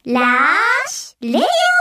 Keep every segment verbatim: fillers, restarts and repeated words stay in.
ラッシュレディ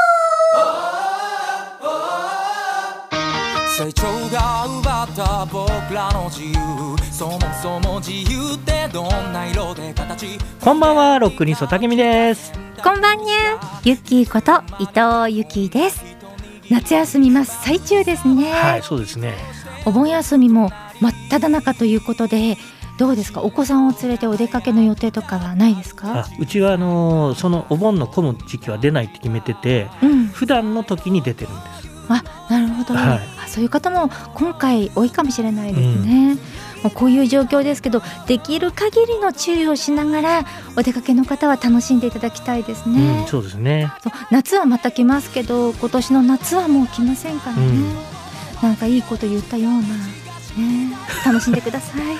オ。成長が奪った僕らの自由、そもそも自由ってどんな色で形。 こんばんは、ロックニストたけみです。 こんばんにゃ、ゆきーこと伊藤ゆきです。夏休み真っ最中ですね。 はい、そうですね。 お盆休みも真っ只中ということで、どうですか、お子さんを連れてお出かけの予定とかはないですか？ あ、うちはあのー、そのお盆の混む時期は出ないって決めてて、うん、普段の時に出てるんです。 あ、なるほど、はい、あ、そういう方も今回多いかもしれないですね、うん、もうこういう状況ですけど、できる限りの注意をしながらお出かけの方は楽しんでいただきたいですね、 うん、そうですね。 そう、夏はまた来ますけど、今年の夏はもう来ませんからね、うん、なんかいいこと言ったようなね、楽しんでください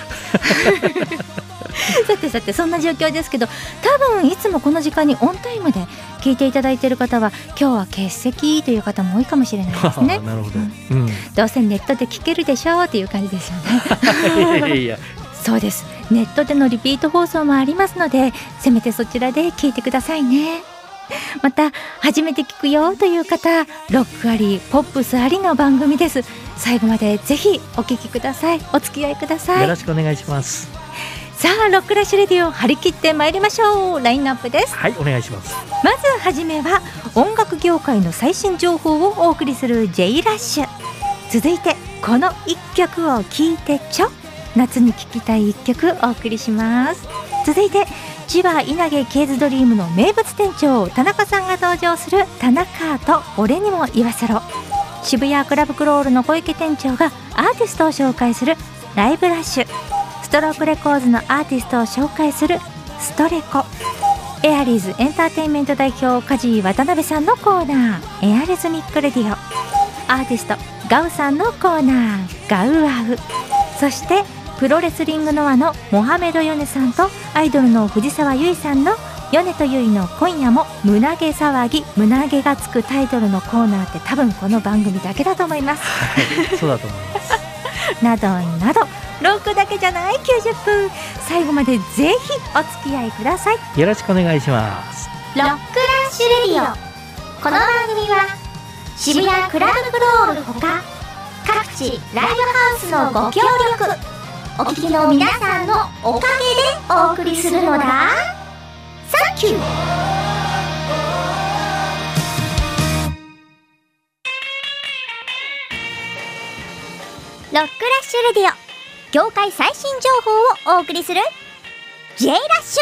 さてさて、そんな状況ですけど、多分いつもこの時間にオンタイムで聞いていただいている方は、今日は欠席という方も多いかもしれないですねなるほど、 うんうん、どうせネットで聞けるでしょうっていう感じですよねいやいやそうです、ネットでのリピート放送もありますので、せめてそちらで聞いてくださいね。また初めて聞くよという方、ロックありポップスありの番組です。最後までぜひお聞きください。お付き合いください。 よろしくお願いします。 さあ、ロックラッシュレディオ、張り切ってまいりましょう。ラインナップです。 はい、お願いします。 まずはじめは音楽業界の最新情報をお送りする J ラッシュ。続いてこの一曲を聴いてちょ、夏に聴きたい一曲お送りします。続いて千葉稲毛ケーズドリームの名物店長田中さんが登場する田中と俺にも言わせろ。渋谷クラブクロールの小池店長がアーティストを紹介するライブラッシュ。ストロークレコーズのアーティストを紹介するストレコ。エアリーズエンターテインメント代表梶井渡辺さんのコーナー、エアリズミックレディオ。アーティストガウさんのコーナー、ガウアウ。そしてプロレスリングノアのモハメドヨネさんとアイドルの藤沢優衣さんのヨネとユイの今夜も胸毛騒ぎ。胸毛がつくタイトルのコーナーって多分この番組だけだと思います、 はい、そうだと思いますなどなど、ロックだけじゃないきゅうじゅっぷん、最後までぜひお付き合いください。 よろしくお願いします。 ロックラッシュレディオ。この番組は渋谷クラブクロールほか各地ライブハウスのご協力、お聞きの皆さんのおかげでお送りするのだ。サンキュー。ロックラッシュレディオ、業界最新情報をお送りする J ラッシ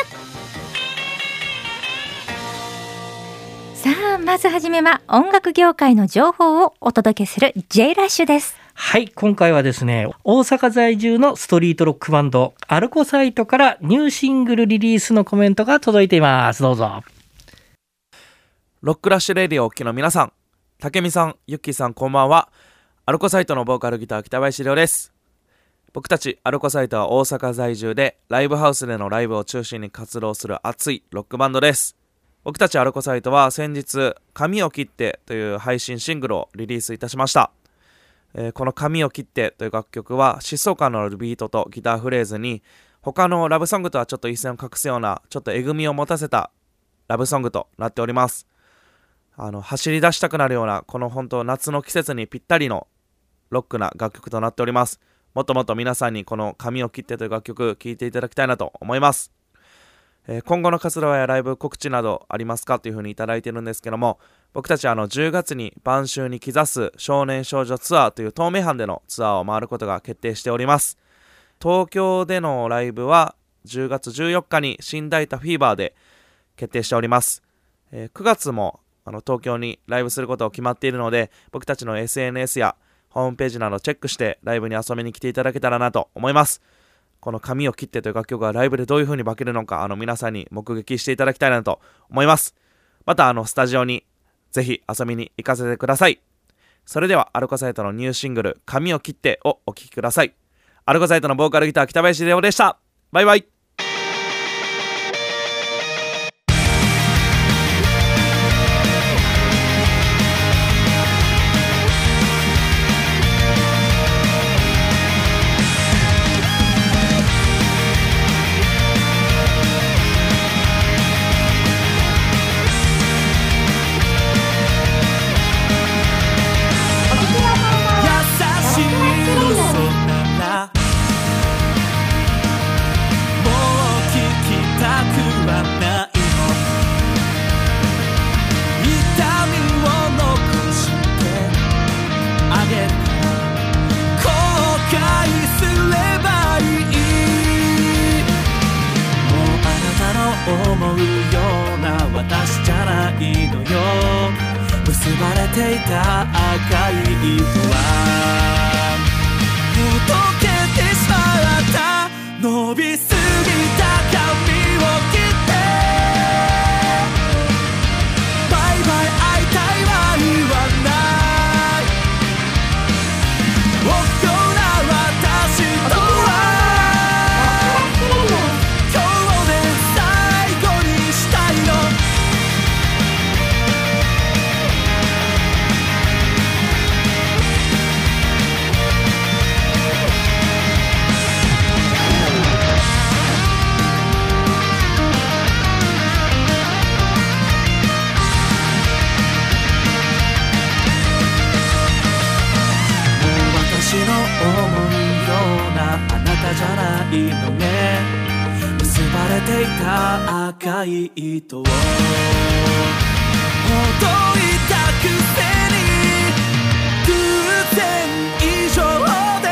ュ。さあ、まずはじめは音楽業界の情報をお届けする J ラッシュです。 はい、今回はですね、大阪在住のストリートロックバンドアルコサイトからニューシングルリリースのコメントが届いています。どうぞ。 ロックラッシュレディオをお聞きの皆さん、たけみさん、ゆっきーさん、こんばんは。アルコサイトのボーカルギター北林亮です。僕たちアルコサイトは大阪在住でライブハウスでのライブを中心に活動する熱いロックバンドです。僕たちアルコサイトは先日髪を切ってという配信シングルをリリースいたしました。えー、この髪を切ってという楽曲は疾走感のあるビートとギターフレーズに他のラブソングとはちょっと一線を画すようなちょっとえぐみを持たせたラブソングとなっております。あの走り出したくなるようなこの本当夏の季節にぴったりのロックな楽曲となっております。もっともっと皆さんにこの髪を切ってという楽曲聴いていただきたいなと思います。えー、今後の活動やライブ告知などありますかというふうにいただいているんですけども、僕たちはあのじゅうがつに晩秋に刻す少年少女ツアーという東名阪でのツアーを回ることが決定しております。東京でのライブはじゅうがつじゅうよっかに新大田フィーバーで決定しております。えー、くがつもあの東京にライブすることを決まっているので、僕たちの エスエヌエス やホームページなどチェックしてライブに遊びに来ていただけたらなと思います。この髪を切ってという楽曲がライブでどういう風に化けるのか、あの皆さんに目撃していただきたいなと思います。またあのスタジオにぜひ遊びに行かせてください。それではアルコサイトのニューシングル髪を切ってをお聴きください。アルコサイトのボーカルギター北林亮でした。バイバイ。 ていた赤い糸はほどけてしまった伸びすぎた髪を切ってバイバイ会いたいは言わないおっきょうな私とは今日で最後にしたいの私の思うようなあなたじゃないのね結ばれていた赤い糸をほどいたくせに偶然以上で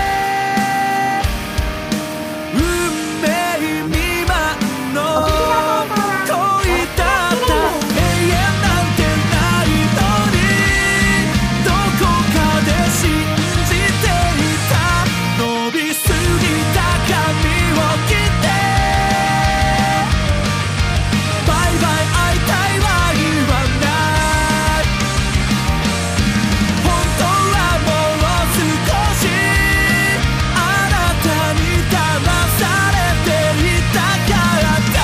運命未満の恋だった永遠なんてないのにどこかで信じていた伸びすぎた髪を切ってバイバイ会いたいは言わない本当はもう少しあなたに騙されていたからだ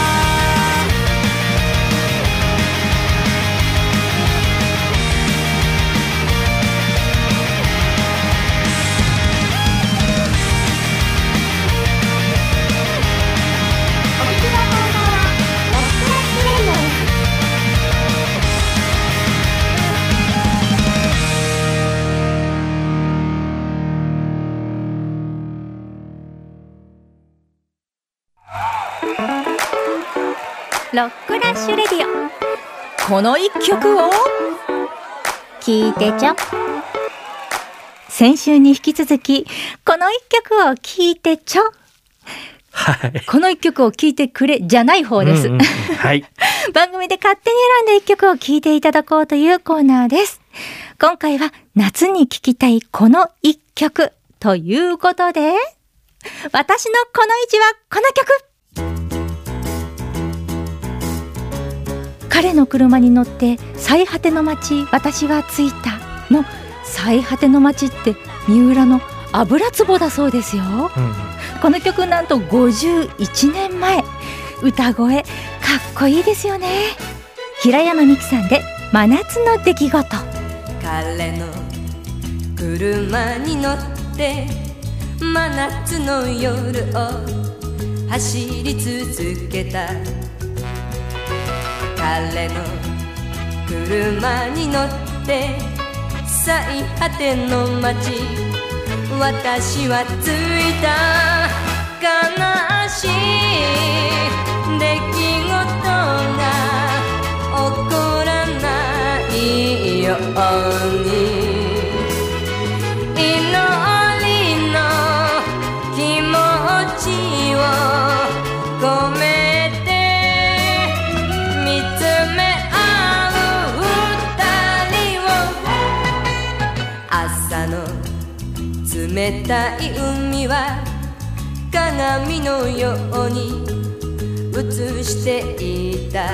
ロックラッシュレディオ、この一曲を聞いてちょ。 先週に引き続きこの一曲を聞いてちょ、 はい。 この一曲を聞いてくれじゃない方です、 うんうん、はい。 番組で勝手に選んだ一曲を聞いていただこうというコーナーです。今回は夏に聴きたいこの一曲ということで、私のこの位置はこの曲。彼の車に乗って最果ての街私は着いたの最果ての街って三浦の油壺だそうですよ、うん、この曲なんとごじゅういちねんまえ。歌声かっこいいですよね。平山美樹さんで真夏の出来事。 彼の車に乗って真夏の夜を走り続けた。彼の車に乗って最果ての街私は着いた。悲しい出来事が起こらないように祈りの気持ちを込めて見つめ合う二人を。朝の冷たい海は鏡のように映していた。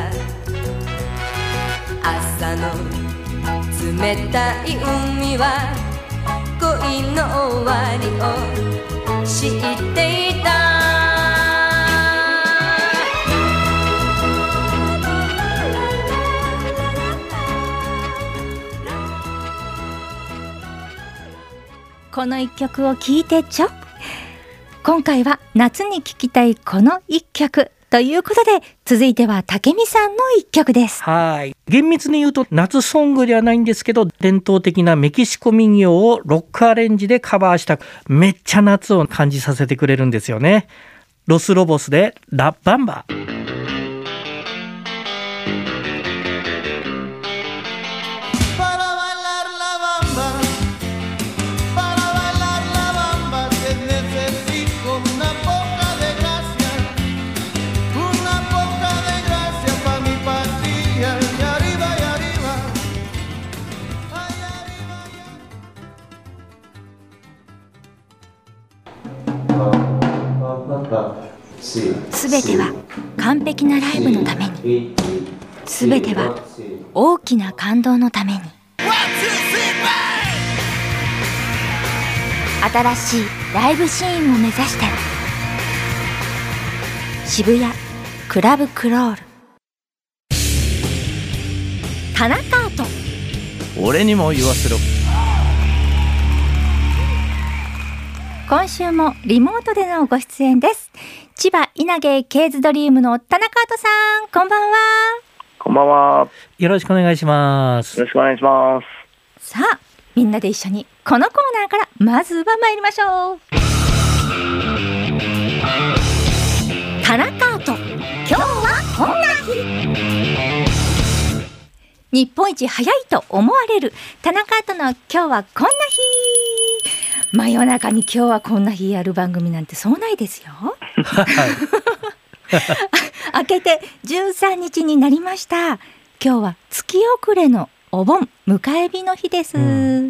朝の冷たい海は恋の終わりを知っていた。 この一曲を聴いてちょ。今回は夏に聴きたいこの一曲ということで、続いては武美さんの一曲です。 はい。厳密に言うと夏ソングではないんですけど、伝統的なメキシコ民謡をロックアレンジでカバーしためっちゃ夏を感じさせてくれるんですよね。ロスロボスでラ・バンバ。 べては完璧なライブのために、すべては大きな感動のために。新しいライブシーンを目指して、渋谷クラブクロール。田中アート、 俺にも言わせろ。 今週もリモートでのご出演です。千葉稲毛ケーズドリームの田中アートさん、こんばんは。 こんばんは。 よろしくお願いします。 よろしくお願いします。 さあ、みんなで一緒にこのコーナーからまずは参りましょう。田中アート、今日はこんな日。日本一早いと思われる田中アートの今日はこんな日。真夜中に今日はこんな日やる番組なんてそうないですよ。明けてじゅうさんにちになりました。今日は月遅れのお盆迎え日の日です、うん、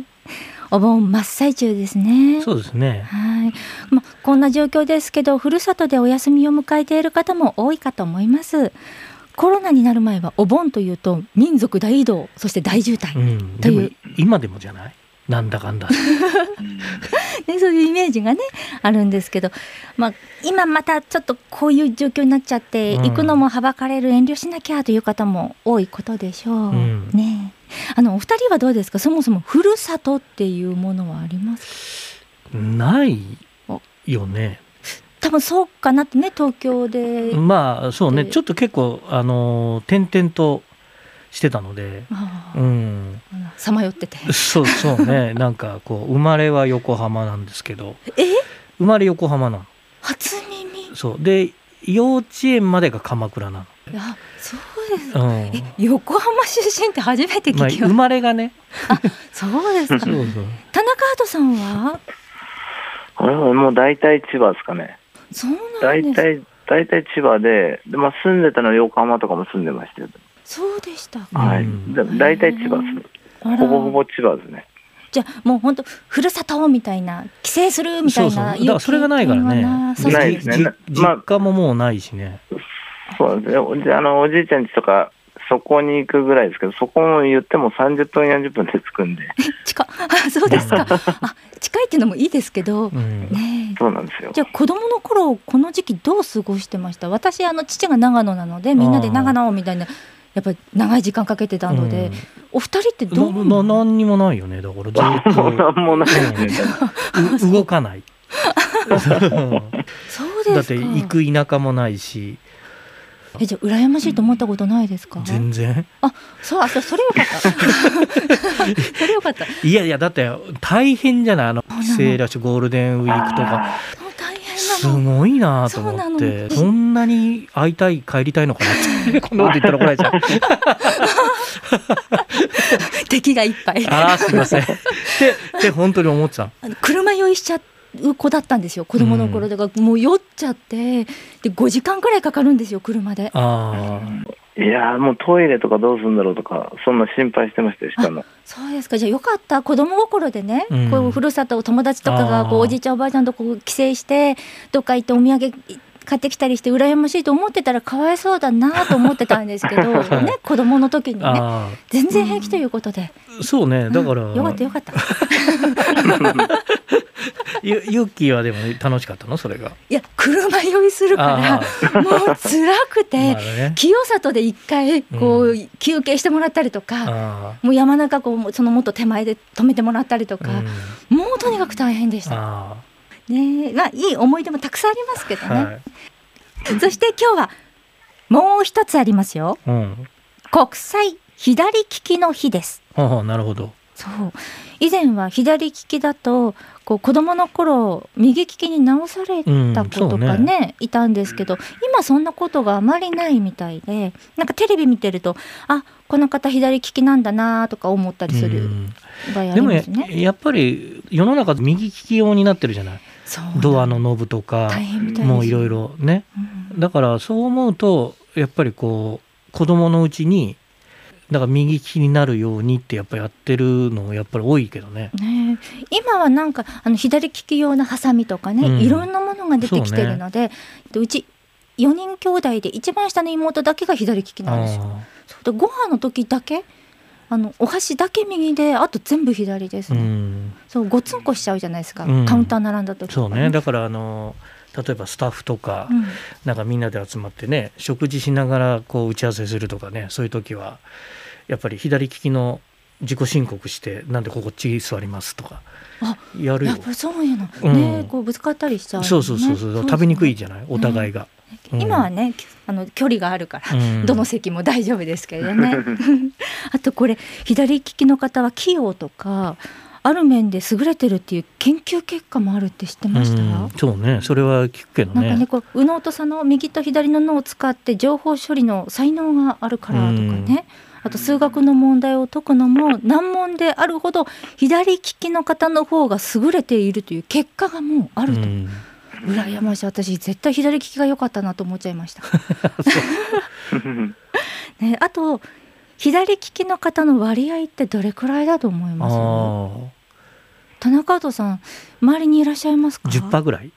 お盆真っ最中ですね。 そうですね。 はい、ま、こんな状況ですけど、ふるさとでお休みを迎えている方も多いかと思います。コロナになる前はお盆というと民族大移動、そして大渋滞という、うん、 でも今でもじゃない、なんだかんだね、そういうイメージがねあるんですけど、まあ、今またちょっとこういう状況になっちゃって、うん、行くのもはばかれる、遠慮しなきゃという方も多いことでしょう、うん、ね。あのお二人はどうですか、そもそもふるさとっていうものはありますか？ ないよね。 多分そうかなってね、東京で。 まあそうね、ちょっと結構あの転々としてたので、 さまよってて、 そうそうねなんかこう生まれは横浜なんですけど、 え生まれ横浜なの。 初耳。 そうで、幼稚園までが鎌倉なの。 いや、そうです、うん、え横浜出身って初めて聞きました、まあ、 生まれがね。 あ、そうですか。そうそう。田中アートさんは？ 俺はもう大体千葉ですかね。 そうなんです。 大体大体千葉で、で、まあ、住んでたのは横浜とかも住んでましたよ。 そうでした。 はい。大体千葉です。ほぼほぼ千葉ですね。 じゃあもう本当ふるさとみたいな、帰省するみたいな。そうそう、 だからそれがないからね。 ないですね。 実家ももうないしね。 そうですね。あのおじいちゃん家とかそこに行くぐらいですけど、そこも言ってもさんじゅっぷんよんじゅっぷんで着くんで。 近あ、そうですか。あ、近いっていうのもいいですけど、うん、ね。 そうなんですよ。 じゃあ子供の頃この時期どう過ごしてました？私あの父が長野なので、みんなで長野みたいなやっぱり長い時間かけてたので、うん、お二人ってどう？ な何にもないよね。だからずっと何もないですね。動かない。 そうですか。 だって行く田舎もないし。 え、じゃあ羨ましいと思ったことないですか？ 全然。あ、 そう、あ、それよかったそれよかった。 いやいや、だって大変じゃない、あの帰省ラッシュ、ゴールデンウィークとか大変なの。 すごいなと思って、 そ, そんなに会いたい、帰りたいのかなってこんなこと言ったら怒られちゃう敵がいっぱい。 あ、すいませんってって本当に思ってた。 あの車酔いしちゃって子だったんですよ、子供の頃。だからもう酔っちゃって、でごじかんくらいかかるんですよ、車で。 あ、 いやもうトイレとかどうするんだろうとか、そんな心配してましたよ、しかも。 そうですか。じゃあよかった、子供心でね、うん、こうふるさと、友達とかがこうおじいちゃんおばあちゃんとこう帰省してどっか行ってお土産買ってきたりして羨ましいと思ってたらかわいそうだなと思ってたんですけどね、子供の時にね、全然平気ということで、 うん、そうね、だから、うん、 よかったよかったゆ, ゆっきーはでも楽しかったの？それが。いや、 車酔いするからもう辛くて、ね、清里で一回こう、うん、休憩してもらったりとか、もう山中こうそのもっと手前で止めてもらったりとか、うん、もうとにかく大変でした。ね、まあ、いい思い出もたくさんありますけどね、はい、そして今日はもう一つありますよ、うん、国際左利きの日です。 ああ、なるほど。 そう、以前は左利きだとこう子供の頃右利きに直された子とか ね,、うん、ねいたんですけど、今そんなことがあまりないみたいで、なんかテレビ見てると、あ、この方左利きなんだなとか思ったりする場合ありますね。 でも や, やっぱり世の中右利き用になってるじゃない。ドアのノブとかもういろいろね、うん、だからそう思うとやっぱりこう子供のうちにだから右利きになるようにってやっぱやってるのやっぱり多いけど ね, ね今はなんかあの左利き用のハサミとかね、うん、いろんなものが出てきてるので、う, ね、うちよにん兄弟で一番下の妹だけが左利きなんですよ。そうでご飯の時だけあのお箸だけ右で、あと全部左です、ね、うん、そうごつんこしちゃうじゃないですか、うん、カウンター並んだ時とか、ね、 そうね、だからあの例えばスタッフとか、うん、なんかみんなで集まってね食事しながらこう打ち合わせするとかね、そういう時はやっぱり左利きの自己申告して、なんでこっち座りますとかやるよ。 やっぱそういうの、うんね、こうぶつかったりしちゃう、ね、 そうそうそうそう、食べにくいじゃない、お互いが、 うん、今はねあの距離があるから、うん、どの席も大丈夫ですけれどねあとこれ左利きの方は器用とかある面で優れてるっていう研究結果もあるって知ってました？ うん、そうね、それは聞くけどね。 なんかね、こう右脳と左脳、右と左の脳を使って情報処理の才能があるからとかね、うん、あと数学の問題を解くのも難問であるほど左利きの方の方が優れているという結果がもうあると、うん、羨ましい。私絶対左利きが良かったなと思っちゃいましたね、あと左利きの方の割合ってどれくらいだと思います？田中跡さん、周りにいらっしゃいますか？ じゅっパーセント ぐらい。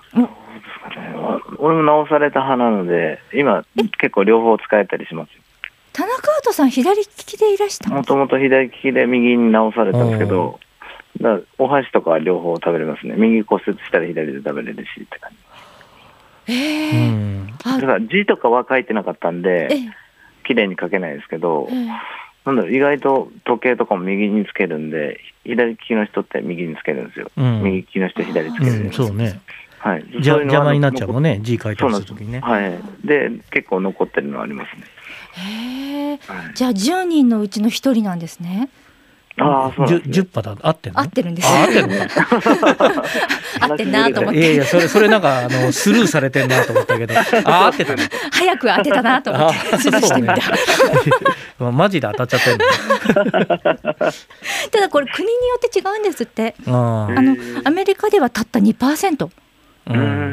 俺も直された派なので今結構両方使えたりしますよ。 田中跡さん左利きでいらした？ もともと左利きで右に直されたんですけど、だからお箸とかは両方食べれますね。右骨折したら左で食べれるしって感じ。 えー、うん、 だから字とかは書いてなかったんで綺麗に書けないですけど、えー、なんだろう、意外と時計とかも右につけるんで、左利きの人って右につけるんですよ、うん、右利きの人左つけるんです、 うん、そうね、 はい、 じゃ邪魔になっちゃうもんね、字書いたりするときにね。 はい、で結構残ってるのはありますね。 へー、はい、じゃあじゅうにんのうちのひとりなんですね。 ああ、そうなんですね。 じゅっパターン合ってるの？ 合ってるんです。 合ってるの合ってんなと思って。 いやいや、それそれなんかあのスルーされてんなと思ったけど、あ、合ってたね。 早く当てたなと思ってスルーしてみた。 ね、マジで当たっちゃってるの。 ただこれ国によって違うんですって。あのアメリカではたった にパーセント。うん、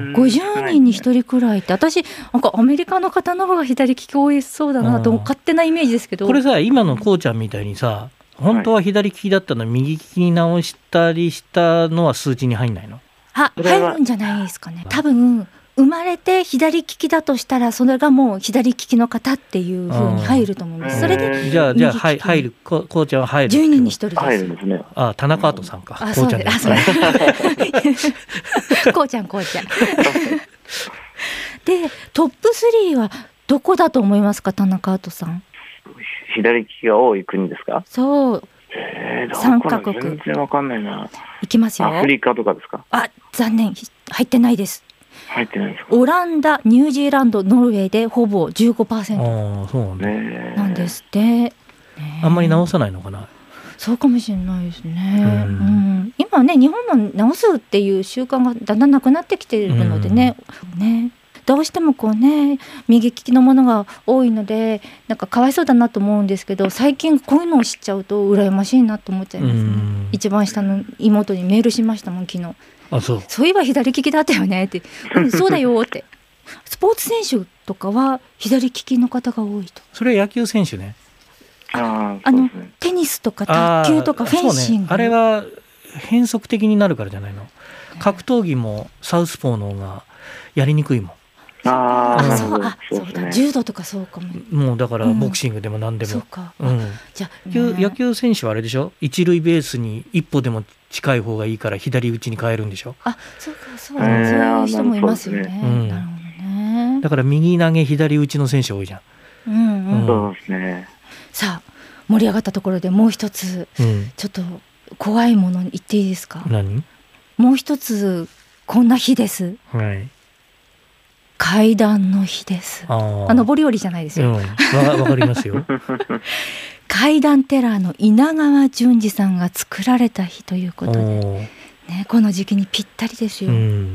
ごじゅうにんにひとりくらいって、私なんかアメリカの方の方が左利き多いそうだなと勝手なイメージですけど、 これさ、今のこうちゃんみたいにさ、本当は左利きだったの右利きに直したりしたのは数値に入んないの？ あ、入るんじゃないですかね。多分生まれて左利きだとしたらそれがもう左利きの方っていう風に入ると思います。それでじゃあじゃあ入入る、ここうちゃんは入る。 じゅうにんにひとりです。 入るんですね。 あ、田中跡さんか。 あ、そうです。こうちゃんこうちゃん。でトップスリーはどこだと思いますか、田中跡さん？ 左利きが多い国ですか？ そう、 えー、 さんカ国。 全然わかんないな。 いきますよ。 アフリカとかですか？ あ、残念、入ってないです。 入ってないですか？ オランダ、ニュージーランド、ノルウェーでほぼ じゅうごパーセントあ、そうなんだ、 ね、なんですって、ね、 あんまり直さないのかな。 そうかもしれないですね、うんうん、今はね日本の直すっていう習慣がだんだんなくなってきているのでね、うん、ね、どうしてもこうね右利きのものが多いのでなんかかわいそうだなと思うんですけど、最近こういうのを知っちゃうと羨ましいなと思っちゃいますね、うん、一番下の妹にメールしましたもん昨日。 あ、そう。 そういえば左利きだったよねって、うん、そうだよってスポーツ選手とかは左利きの方が多いと。 それは野球選手ね。 ああのテニスとか卓球とかフェンシング、 あ、ね、あれは変則的になるからじゃないの。格闘技もサウスポーの方がやりにくいもん。 ああ、そう、あ、そうだ、柔道とかそうかも。 もうだからボクシングでも何でも、 うん、そうか、 うん、 じゃあ、 ね、野球、野球選手はあれでしょ、一塁ベースに一歩でも近い方がいいから左打ちに変えるんでしょ。 あ、そうか、そうだ、そういう人もいますよね、うん、なるほどね。 だから右投げ左打ちの選手多いじゃん、 うんうん、 そうですね。 さあ盛り上がったところでもう一つ、うん、ちょっと怖いもの言っていいですか。 何？ もう一つこんな日です、 はい、 階段の日です。あ、上り下りじゃないですよ、うん、 わ, わかりますよ階段テラーの稲川淳二さんが作られた日ということで、ね、この時期にぴったりですよ、うん、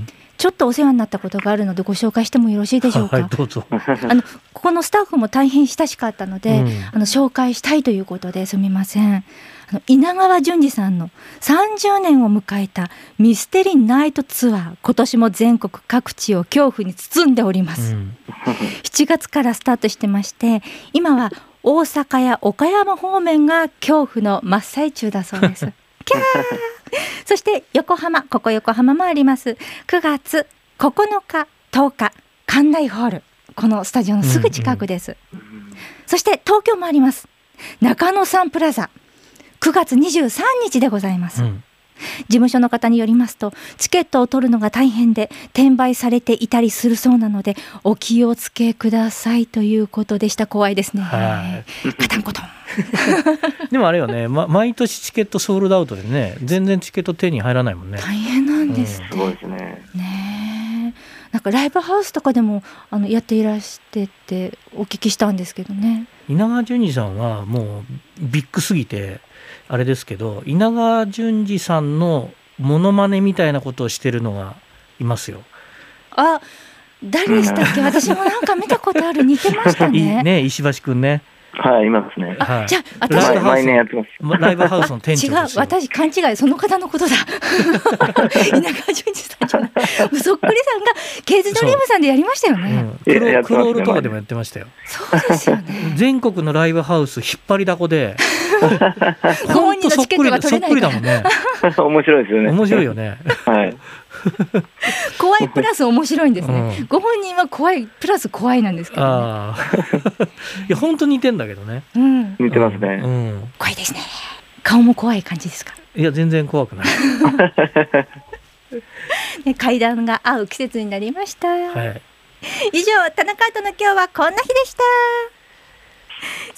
ちょっとお世話になったことがあるのでご紹介してもよろしいでしょうか。 はい、どうぞ。 あのここのスタッフも大変親しかったので、うん、あの紹介したいということですみません。あの稲川淳二さんのさんじゅうねんを迎えたミステリーナイトツアー、今年も全国各地を恐怖に包んでおります、うん、しちがつからスタートしてまして、今は大阪や岡山方面が恐怖の真っ最中だそうですキャーそして横浜、ここ横浜もあります。くがつここのかとおか、 関内ホール、このスタジオのすぐ近くです、うんうん、そして東京もあります。中野サンプラザくがつにじゅうさんにちでございます、うん、事務所の方によりますとチケットを取るのが大変で転売されていたりするそうなのでお気をつけくださいということでした。怖いですね。カタンコトンでもあれよね、ま、毎年チケットソールドアウトでね、全然チケット手に入らないもんね。 大変なんですって、 うん、すごいですね。 ねえ、なんかライブハウスとかでもあのやっていらしてってお聞きしたんですけどね。 稲川淳二さんはもうビッグすぎてあれですけど、稲川淳二さんのモノマネみたいなことをしてるのがいますよ。 あ、誰でしたっけ私もなんか見たことある。似てましたね。 ね、石橋くんね。 はい、いますね。 あ、はい、じゃあ私毎年やってます。 ライブハウスの店長ですよ。 違う、私勘違い、その方のことだ稲川淳二さんじゃない。そっくりさんがケーズドリームさんでやりましたよね、うん、 クロ、クロールとかでもやってましたよ。 そうですよね。 全国のライブハウス引っ張りだこでご本人のチケットが取れないから。そっくりだもんね。 面白いですよね。 面白いよね。 はい。 怖いプラス面白いんですね、うん、ご本人は怖いプラス怖いなんですけど、ね、 あいや本当に似てんだけどね、 うん、 似てますね、 うん、 怖いですね。顔も怖い感じですか。 いや全然怖くないね、階段が合う季節になりました、はい、以上田中アートの今日はこんな日でした。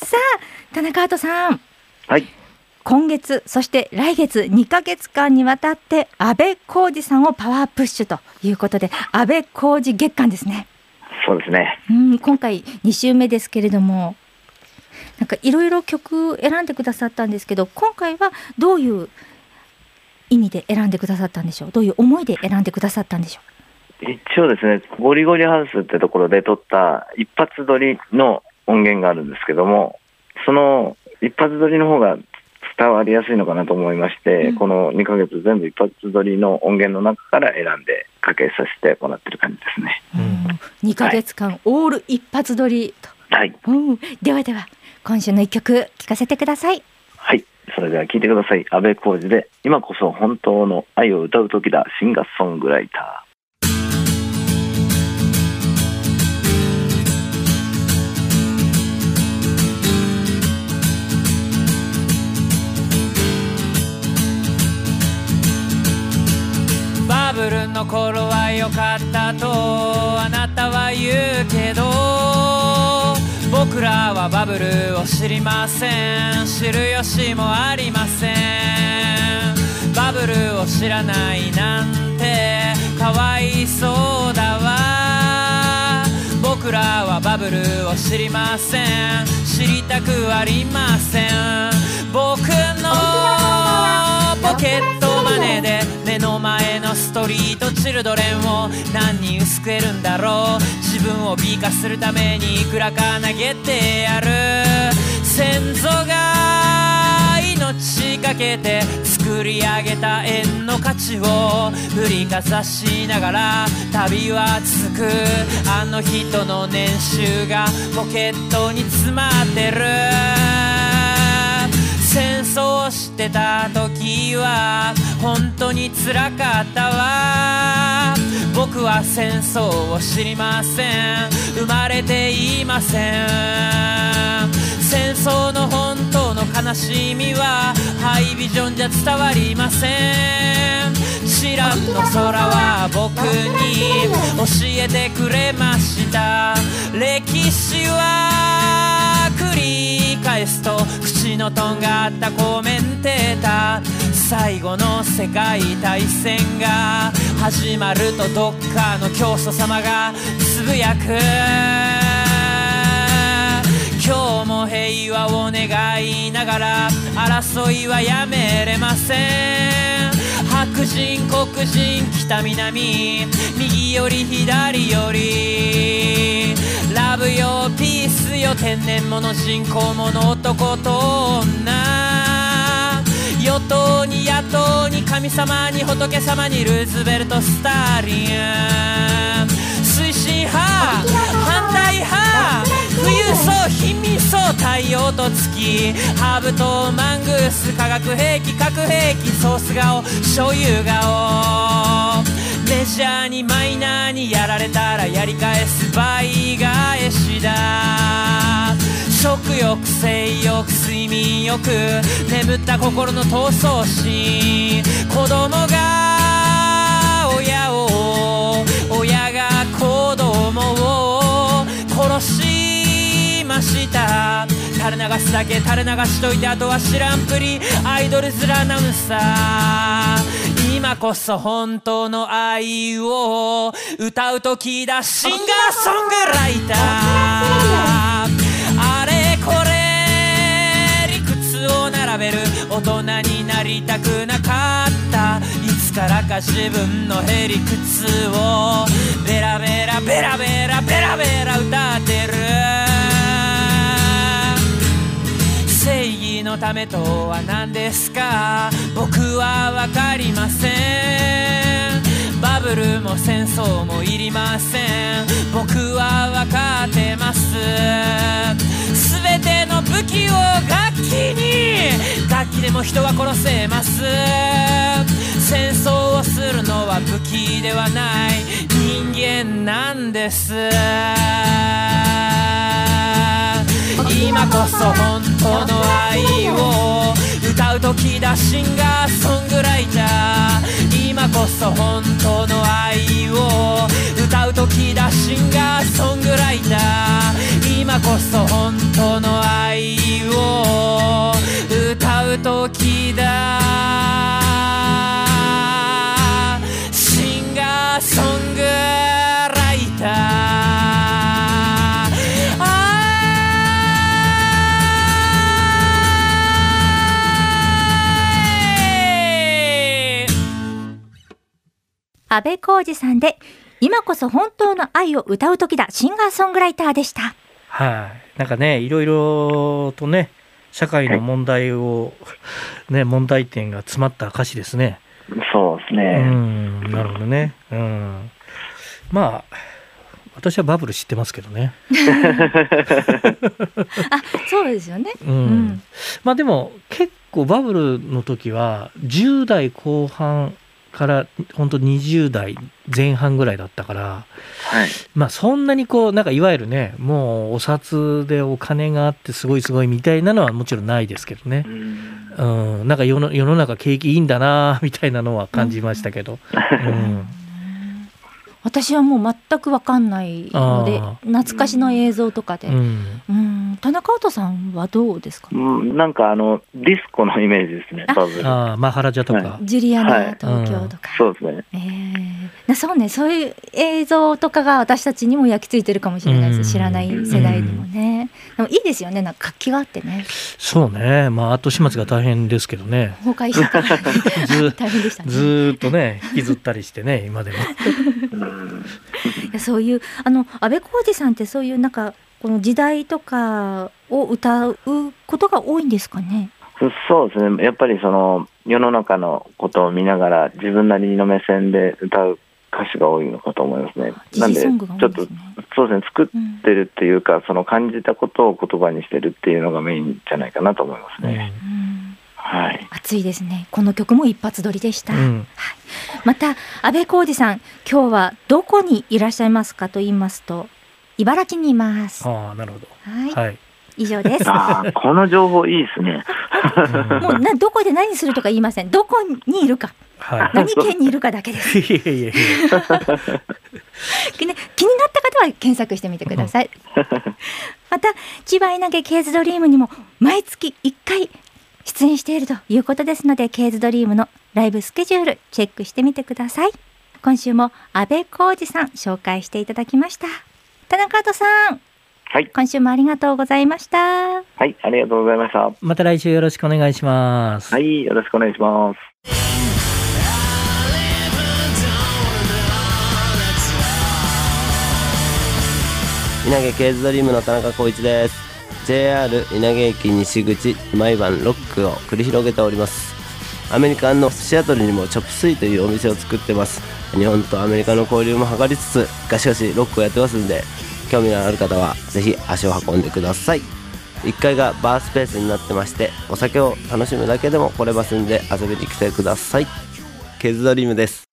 さあ田中アートさん、 はい、 今月そして来月にかげつかんにわたって安倍浩二さんをパワープッシュということで安倍浩二月間ですね。 そうですね。 うん、今回に週目ですけれども、なんかいろいろ曲選んでくださったんですけど、今回はどういう意味で選んでくださったんでしょう。どういう思いで選んでくださったんでしょう。一応ですね、ゴリゴリハウスってところで撮った一発撮りの音源があるんですけども、その一発撮りの方が伝わりやすいのかなと思いまして、うん、このにかげつ全部一発撮りの音源の中から選んでかけさせてもらってる感じですね、 うん、にかげつかん、はい、オール一発撮りと、 はい、 うん、ではでは今週の一曲聴かせてください。 はい、それでは聴いてください。安倍浩二で今こそ本当の愛を歌う時だ、シンガーソングライター。 バブルの頃は良かったとあなたは言うけど、僕らはバブルを知りません。知る由もありません。バブルを知らないなんてかわいそうだわ。僕らはバブルを知りません。知りたくありません。僕のポケットマネーで目の前のストリートチルドレンを何人救えるんだろう。自分を美化するためにいくらか投げてやる。先祖が命かけて作り上げた円の価値を振りかざしながら旅は続く。あの人の年収がポケットに詰まってる。戦争してた時は本当に辛かったわ。僕は戦争を知りません。生まれていません。戦争の本当の悲しみはハイビジョンじゃ伝わりません。シランの空は僕に教えてくれました。歴史は繰り返すと口のとんがったコメンテーター。最後の世界大戦が始まるとどっかの教祖様がつぶやく。今日も平和を願いながら争いはやめれません。白人黒人北南右より左よりラブよピースよ天然物人工物男と女。与党に野党に神様に仏様にルーズベルトスターリン。推進派反対派富裕層貧民層太陽と月ハーブとマングース化学兵器核兵器ソース顔醤油顔。 レジャーにマイナーにやられたらやり返す倍返しだ。食欲性欲睡眠欲眠った心の闘争心、子供が親を親が子供を殺しました。垂れ流すだけ垂れ流しといてあとは知らんぷり、アイドル面なむさ。今こそ本当の愛を歌う時だ、シンガーソングライター。あれこれ理屈を並べる大人になりたくなかった。いつからか自分のへりくつをベラベラベラベラベラベラ歌ってる。正義のためとは何ですか、僕は分かりません。バブルも戦争もいりません。僕は分かってます。すべての武器を楽器に、楽器でも人は殺せます。戦争をするのは武器ではない人間なんです。今こそ本当の愛を歌う時だ、シンガーソングライター。今こそ本当の愛を歌う時だ、シンガーソングライター。今こそ本当の愛を歌う時だ、シンガーソングライター。 安部浩二さんで今こそ本当の愛を歌う時だ、シンガーソングライターでした。 はい、なんかね、いろいろとね、社会の問題を、ね、問題点が詰まった歌詞ですね。 そうですね。 うん、なるほどね。うん、まあ私はバブル知ってますけどね。 あ、そうですよね。 うんうん、まあでも結構バブルの時はじゅう代後半から本当にじゅう代前半ぐらいだったから、 はい、 まあそんなにこうなんかいわゆるね、もうお札でお金があってすごいすごいみたいなのはもちろんないですけどね。うん、うん、なんか世の、世の中景気いいんだなみたいなのは感じましたけど。うんうん、 私はもう全く分かんないので、懐かしの映像とかで、うんうん、田中音さんはどうですか？ うん、なんかあのディスコのイメージですね。バブル。 ああ、マハラジャとか、 はい、 ジュリアナ東京とか、 はい、うん、そうですね。 えー、そうね、そういう映像とかが私たちにも焼き付いてるかもしれないです。知らない世代にもね。でもいいですよね、なんか活気があってね。 そうね、まあ後始末が大変ですけどね。 崩壊したから、ね、ず大変でしたね。 ずっとね引きずったりしてね、今でも。 いや、そういうあの安部浩二さんってそういうなんかこの時代とかを歌うことが多いんですかね？ そうですね、やっぱりその世の中のことを見ながら自分なりの目線で歌う歌詞が多いのかと思いますね。 なんでちょっとそうですね、作ってるっていうか、うん、その感じたことを言葉にしてるっていうのがメインじゃないかなと思いますね。うん、はい、 熱いですね。この曲も一発撮りでした。うん、はい、また安部浩二さん、今日はどこにいらっしゃいますかと言いますと、茨城にいます。 ああ、なるほど。 はい。 はい、 以上です。 あ、この情報いいですね。 もうなどこで何するとか言いません。どこにいるか、はい、何県にいるかだけです。 いやいやいや気になった方は検索してみてください。また千葉稲毛ケーズドリームにも毎月いっかい出演しているということですので、ケーズドリームのライブスケジュールチェックしてみてください。今週も安部浩二さん紹介していただきました。田中音さん、 はい、 今週もありがとうございました。 はい、ありがとうございました。 また来週よろしくお願いします。 はい、よろしくお願いします。 稲毛ケーズドリームの田中浩一です。 ジェイアール 稲毛駅西口、毎晩ロックを繰り広げております。アメリカのシアトルにもチョップスイというお店を作ってます。日本とアメリカの交流も図りつつ、ガシガシロックをやってますんで、興味のある方はぜひ足を運んでください。いっかいがバースペースになってまして、お酒を楽しむだけでも来れますんで遊びに来てください。ケーズドリームです。